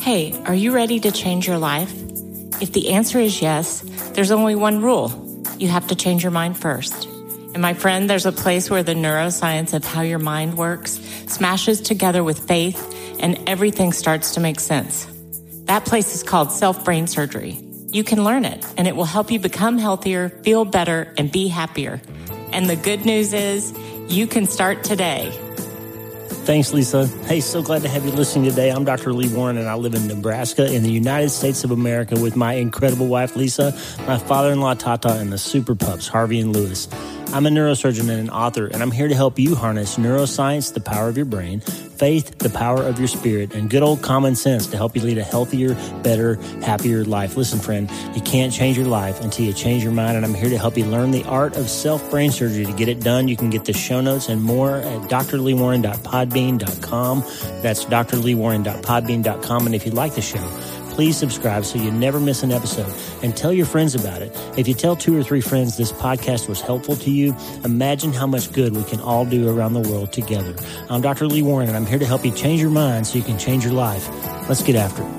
Hey, are you ready to change your life? If the answer is yes, there's only one rule. You have to change your mind first. And my friend, there's a place where the neuroscience of how your mind works smashes together with faith and everything starts to make sense. That place is called self-brain surgery. You can learn it, and it will help you become healthier, feel better, and be happier. And the good news is you can start today. Thanks, Lisa. Hey, so glad to have you listening today. I'm Dr. Lee Warren, and I live in Nebraska in the United States of America with my incredible wife, Lisa, my father-in-law, Tata, and the super pups, Harvey and Lewis. I'm a neurosurgeon and an author, and I'm here to help you harness neuroscience, the power of your brain, faith, the power of your spirit, and good old common sense to help you lead a healthier, better, happier life. Listen, friend, you can't change your life until you change your mind, and I'm here to help you learn the art of self-brain surgery. To get it done, you can get the show notes and more at drleewarren.podbean.com. That's drleewarren.podbean.com, and if you like the show, please subscribe so you never miss an episode, and tell your friends about it. If you tell 2 or 3 friends this podcast was helpful to you, imagine how much good we can all do around the world together. I'm Dr. Lee Warren, and I'm here to help you change your mind so you can change your life. Let's get after it.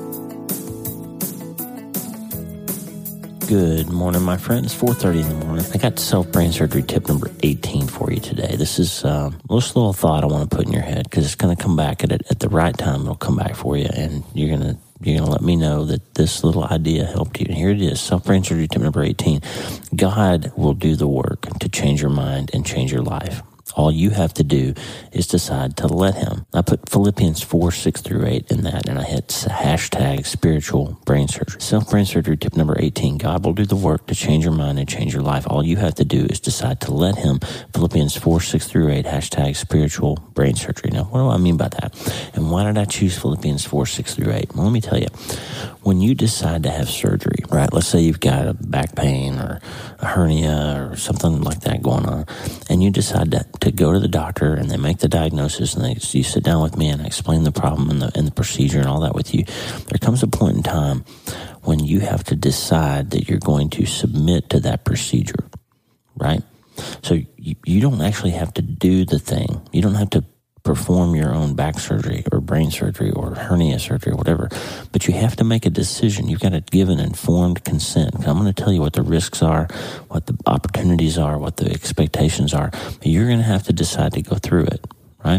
Good morning, my friends. 4:30 in the morning. I got self-brain surgery tip number 18 for you today. This is a little thought I want to put in your head because it's going to come back at the right time. It'll come back for you, and you're going to let me know that this little idea helped you. And here it is, self-brain surgery tip number 18. God will do the work to change your mind and change your life. All you have to do is decide to let him. I put Philippians 4:6-8 in that, and I hit hashtag spiritual brain surgery. Self-brain surgery tip number 18. God will do the work to change your mind and change your life. All you have to do is decide to let him. Philippians 4:6-8, hashtag spiritual brain surgery. Now, what do I mean by that? And why did I choose Philippians 4:6-8? Well, let me tell you. When you decide to have surgery, right, let's say you've got a back pain or a hernia or something like that going on, and you decide to go to the doctor, and they make the diagnosis, and you sit down with me and I explain the problem and the procedure and all that with you. There comes a point in time when you have to decide that you're going to submit to that procedure, right? So you don't actually have to do the thing. You don't have to perform your own back surgery or brain surgery or hernia surgery or whatever, but you have to make a decision. You've got to give an informed consent. I'm going to tell you what the risks are, what the opportunities are, what the expectations are, but you're going to have to decide to go through it, right?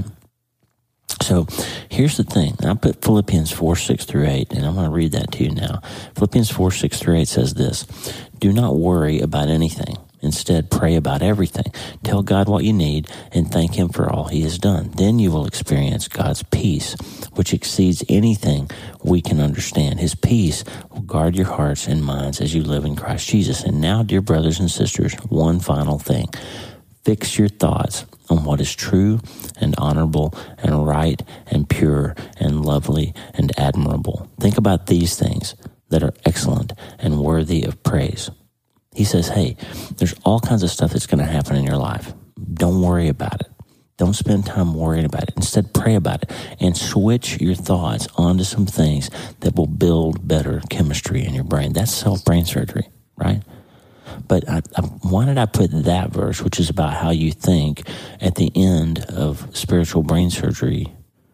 So here's the thing. I put Philippians 4:6-8, and I'm going to read that to you now. Philippians 4:6-8 says this: do not worry about anything. Instead, pray about everything. Tell God what you need and thank him for all he has done. Then you will experience God's peace, which exceeds anything we can understand. His peace will guard your hearts and minds as you live in Christ Jesus. And now, dear brothers and sisters, one final thing. Fix your thoughts on what is true and honorable and right and pure and lovely and admirable. Think about these things that are excellent and worthy of praise. He says, hey, there's all kinds of stuff that's going to happen in your life. Don't worry about it. Don't spend time worrying about it. Instead, pray about it and switch your thoughts onto some things that will build better chemistry in your brain. That's self-brain surgery, right? But why did I put that verse, which is about how you think, at the end of spiritual brain surgery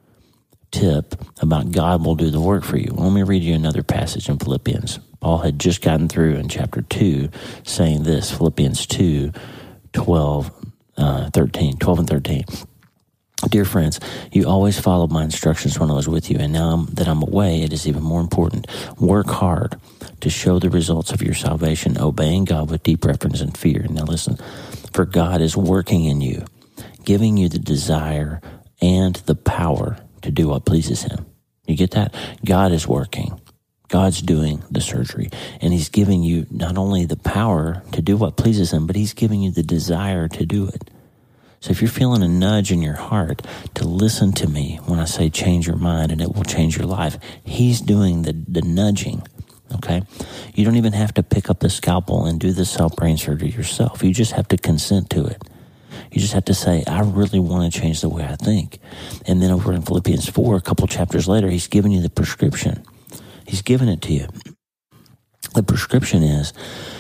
tip about God will do the work for you? Well, let me read you another passage in Philippians. Paul had just gotten through in chapter 2 saying this, Philippians 2:12 and 13. Dear friends, you always followed my instructions when I was with you, and now that I'm away, it is even more important. Work hard to show the results of your salvation, obeying God with deep reverence and fear. Now listen, for God is working in you, giving you the desire and the power to do what pleases him. You get that? God is working. God's doing the surgery, and he's giving you not only the power to do what pleases him, but he's giving you the desire to do it. So if you're feeling a nudge in your heart to listen to me when I say change your mind and it will change your life, he's doing the nudging, okay? You don't even have to pick up the scalpel and do the self-brain surgery yourself. You just have to consent to it. You just have to say, I really want to change the way I think. And then over in Philippians 4, a couple chapters later, he's giving you the prescription. He's giving it to you. The prescription is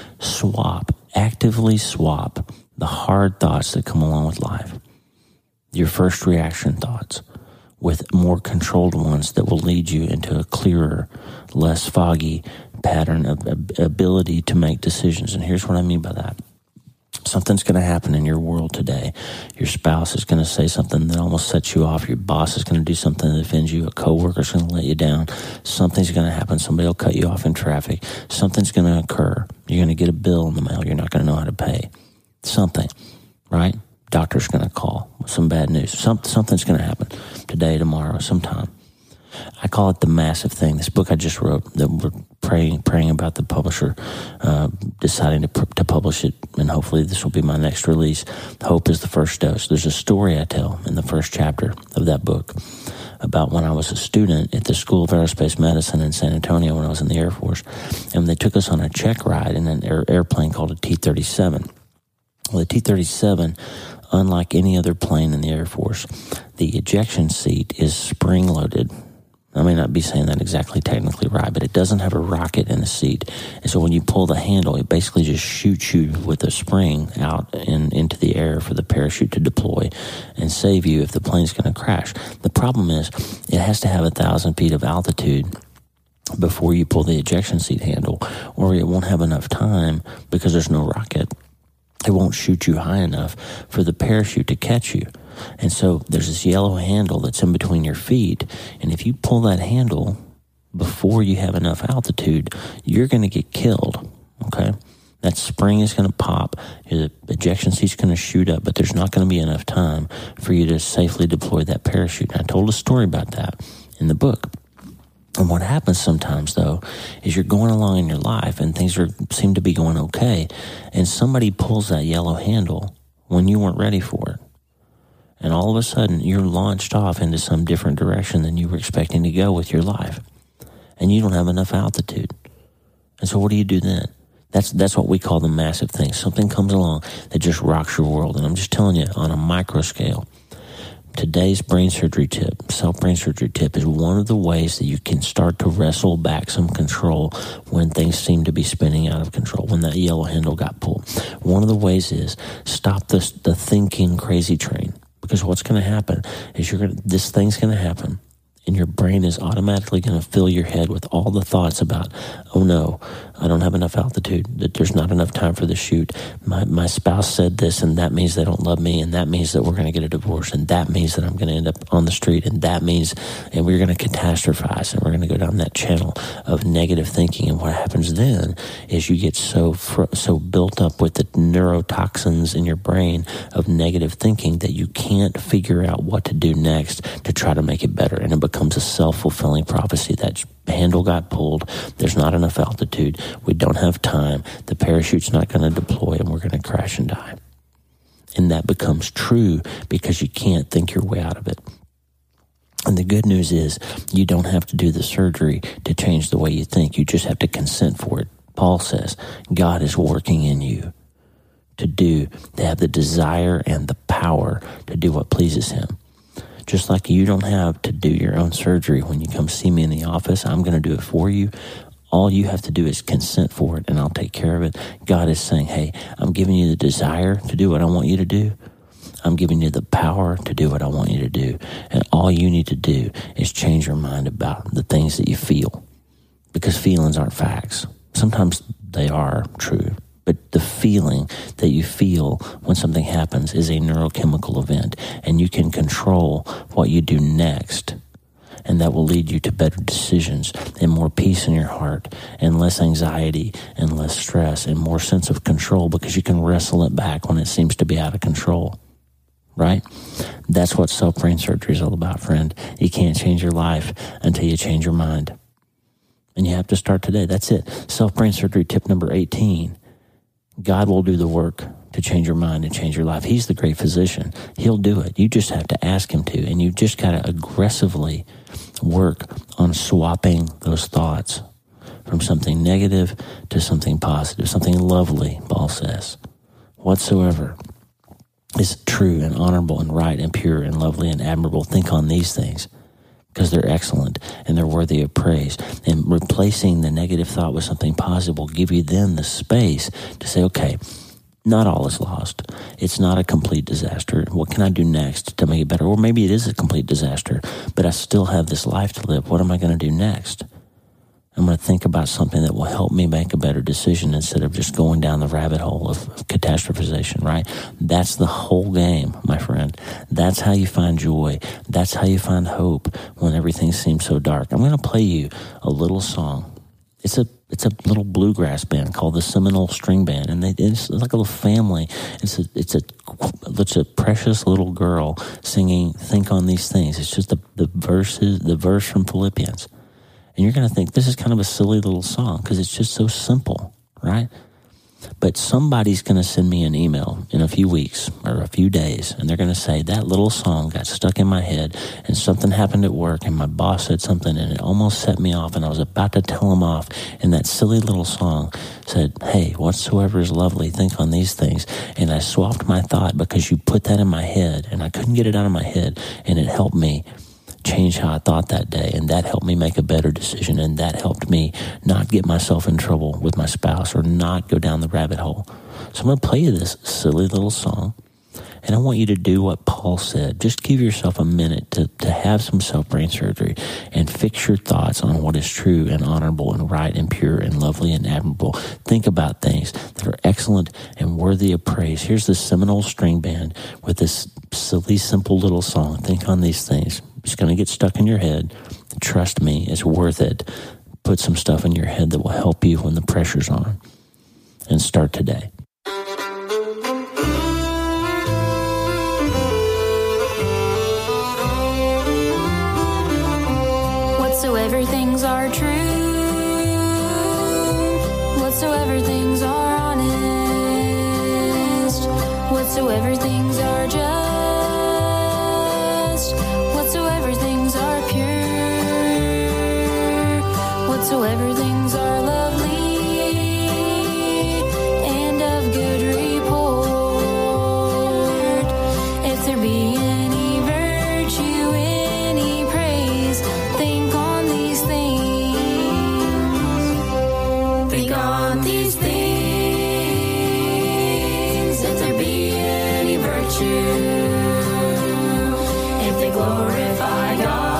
actively swap the hard thoughts that come along with life, your first reaction thoughts, with more controlled ones that will lead you into a clearer, less foggy pattern of ability to make decisions. And here's what I mean by that. Something's going to happen in your world today. Your spouse is going to say something that almost sets you off. Your boss is going to do something that offends you. A coworker's going to let you down. Something's going to happen. Somebody will cut you off in traffic. Something's going to occur. You're going to get a bill in the mail you're not going to know how to pay. Something, right? Doctor's going to call with some bad news. Something's going to happen today, tomorrow, sometime. I call it the massive thing. This book I just wrote that we're praying about the publisher deciding to publish it, and hopefully this will be my next release. Hope is the first dose. There's a story I tell in the first chapter of that book about when I was a student at the School of Aerospace Medicine in San Antonio when I was in the Air Force, and they took us on a check ride in an airplane called a T-37. Well, the T-37, unlike any other plane in the Air Force, the ejection seat is spring-loaded. I may not be saying that exactly technically right, but it doesn't have a rocket in the seat. And so when you pull the handle, it basically just shoots you with a spring out into the air for the parachute to deploy and save you if the plane's going to crash. The problem is it has to have 1,000 feet of altitude before you pull the ejection seat handle, or it won't have enough time because there's no rocket. It won't shoot you high enough for the parachute to catch you. And so there's this yellow handle that's in between your feet. And if you pull that handle before you have enough altitude, you're going to get killed. Okay? That spring is going to pop. The ejection seat's going to shoot up, but there's not going to be enough time for you to safely deploy that parachute. And I told a story about that in the book. And what happens sometimes, though, is you're going along in your life and things seem to be going okay, and somebody pulls that yellow handle when you weren't ready for it. And all of a sudden, you're launched off into some different direction than you were expecting to go with your life. And you don't have enough altitude. And so what do you do then? That's what we call the massive thing. Something comes along that just rocks your world. And I'm just telling you, on a micro scale, today's brain surgery tip, self-brain surgery tip, is one of the ways that you can start to wrestle back some control when things seem to be spinning out of control, when that yellow handle got pulled. One of the ways is stop the thinking crazy train. Because what's going to happen is this thing's going to happen, and your brain is automatically going to fill your head with all the thoughts about, oh no, I don't have enough altitude, that there's not enough time for the shoot. My spouse said this, and that means they don't love me, and that means that we're going to get a divorce, and that means that I'm going to end up on the street, and that means, and we're going to catastrophize, and we're going to go down that channel of negative thinking. And what happens then is you get so built up with the neurotoxins in your brain of negative thinking that you can't figure out what to do next to try to make it better. And it becomes a self-fulfilling prophecy. That handle got pulled. There's not enough altitude. We don't have time. The parachute's not going to deploy, and we're going to crash and die. And that becomes true because you can't think your way out of it. And the good news is you don't have to do the surgery to change the way you think. You just have to consent for it. Paul says God is working in you to have the desire and the power to do what pleases him. Just like you don't have to do your own surgery when you come see me in the office, I'm going to do it for you. All you have to do is consent for it, and I'll take care of it. God is saying, hey, I'm giving you the desire to do what I want you to do. I'm giving you the power to do what I want you to do. And all you need to do is change your mind about the things that you feel. Because feelings aren't facts. Sometimes they are true. But the feeling that you feel when something happens is a neurochemical event, and you can control what you do next. And that will lead you to better decisions and more peace in your heart and less anxiety and less stress and more sense of control, because you can wrestle it back when it seems to be out of control. Right? That's what self-brain surgery is all about, friend. You can't change your life until you change your mind. And you have to start today. That's it. Self-brain surgery tip number 18. God will do the work to change your mind and change your life. He's the great physician. He'll do it. You just have to ask him to. And you just got to aggressively work on swapping those thoughts from something negative to something positive, something lovely, Paul says. Whatsoever is true and honorable and right and pure and lovely and admirable, think on these things, because they're excellent and they're worthy of praise. And replacing the negative thought with something positive will give you then the space to say, okay, not all is lost. It's not a complete disaster. What can I do next to make it better? Or maybe it is a complete disaster, but I still have this life to live. What am I going to do next? I'm going to think about something that will help me make a better decision instead of just going down the rabbit hole of catastrophization, right? That's the whole game, my friend. That's how you find joy. That's how you find hope when everything seems so dark. I'm going to play you a little song. It's a little bluegrass band called the Seminole String Band, and it's like a little family. It's a precious little girl singing "Think on These Things." It's just the verse from Philippians. And you're going to think this is kind of a silly little song because it's just so simple, right? But somebody's going to send me an email in a few weeks or a few days, and they're going to say, that little song got stuck in my head, and something happened at work, and my boss said something, and it almost set me off, and I was about to tell him off, and that silly little song said, hey, whatsoever is lovely, think on these things. And I swapped my thought because you put that in my head, and I couldn't get it out of my head, and it helped me change how I thought that day, and that helped me make a better decision, and that helped me not get myself in trouble with my spouse or not go down the rabbit hole. So I'm going to play you this silly little song, and I want you to do what Paul said. Just give yourself a minute to have some self-brain surgery and fix your thoughts on what is true and honorable and right and pure and lovely and admirable. Think about things that are excellent and worthy of praise. Here's the Seminole String Band with this silly, simple little song. Think on these things. It's going to get stuck in your head. Trust me, it's worth it. Put some stuff in your head that will help you when the pressure's on. And start today. Whatsoever things are true, whatsoever things are honest, whatsoever things are just, whatsoever things are pure, whatsoever things are lovely and of good report, if there be any virtue, any praise, think on these things. Think on these things, if there be any virtue, if they glorify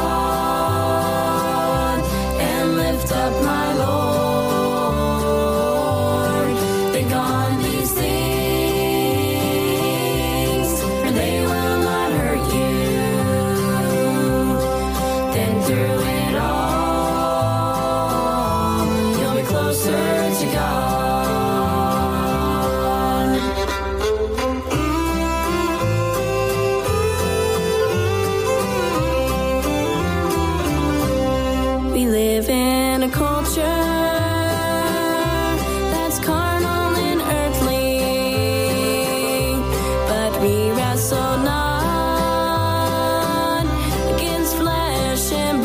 God and lift up my Lord. Think on these things, for they will not hurt you. Then through it all, you'll be closer to God. We live in a culture that's carnal and earthly, but we wrestle not against flesh and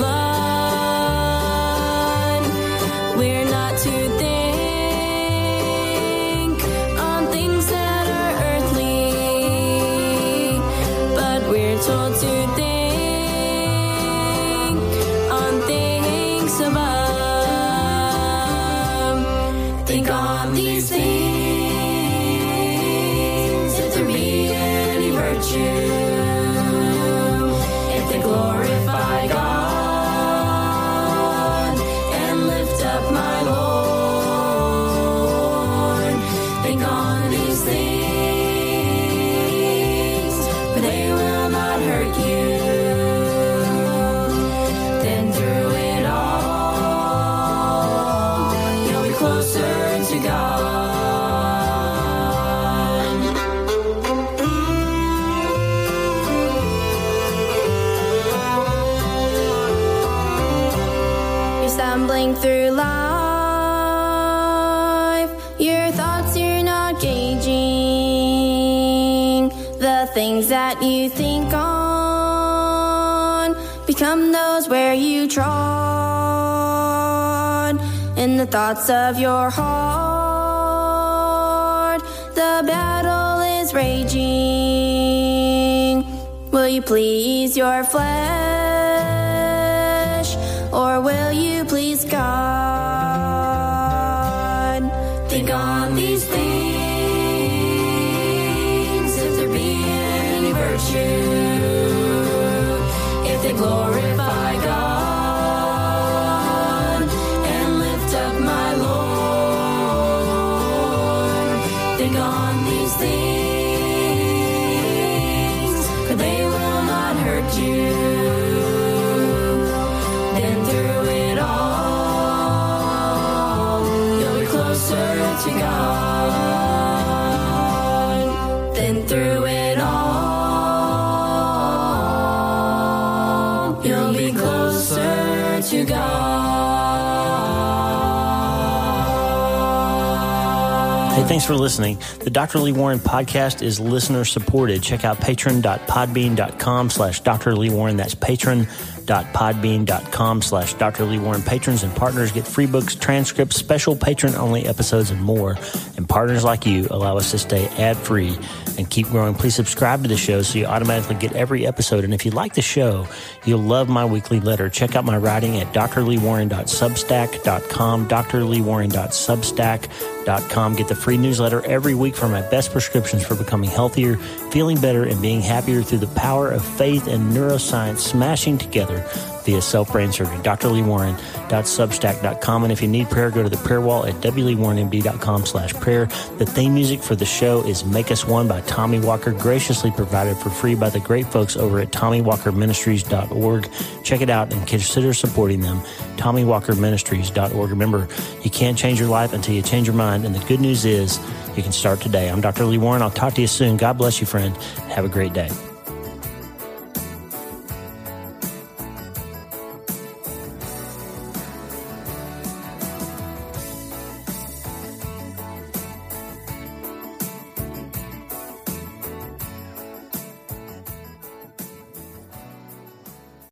blood. We're not to think on things that are earthly, but we're told to think on things above. Think on these things, if there be any virtue, if they glorify God and lift up my Lord. Think on these things, for they will not hurt you. Then through it all, you'll be closer to God. You're stumbling through life, your thoughts you're not gauging. The things that you think on become those where you trod. In the thoughts of your heart, the battle is raging. Will you please your flesh, or will you please God? Think on these things, they glorify God and lift up my Lord. Think on these things, for they will not hurt you. Then through it all, you'll be closer to God. Then through it all, you'll be closer to God. Hey, thanks for listening. The Dr. Lee Warren podcast is listener supported. Check out patron.podbean.com/Dr. Lee Warren. That's patron.podbean.com/Dr. Lee Warren. Patrons and partners get free books, transcripts, special patron-only episodes, and more. And partners like you allow us to stay ad-free and keep growing. Please subscribe to the show so you automatically get every episode. And if you like the show, you'll love my weekly letter. Check out my writing at drleewarren.substack.com, drleewarren.substack.com. Get the free newsletter every week for my best prescriptions for becoming healthier, feeling better, and being happier through the power of faith and neuroscience smashing together via self-brain surgery. drleewarren.substack.com. And if you need prayer, go to the prayer wall at wleewarrenmd.com/prayer. The theme music for the show is Make Us One by Tommy Walker, graciously provided for free by the great folks over at TommyWalkerMinistries.org. Check it out and consider supporting them. TommyWalkerMinistries.org. Remember, you can't change your life until you change your mind. And the good news is you can start today. I'm Dr. Lee Warren. I'll talk to you soon. God bless you, friend. Have a great day.